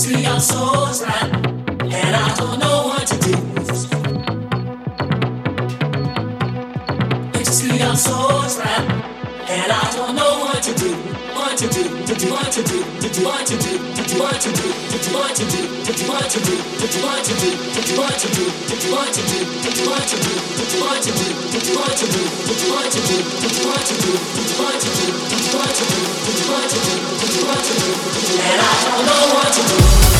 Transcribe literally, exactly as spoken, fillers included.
see our souls right, and I don't know what to do. You see our souls right, and I don't know what to do. What to do, to do, what to do, to do, what to do, to do, what to do, to do, what to do, to do, what to do, to do, what to do, to do, what to do, to do, what to do, to do, what to do, to do, what to do, to do, what to do, to do, what to do, to do, what to do, to do, what to do, to do, what to do, to do, what to do, to do, what to do, and I don't know what to do.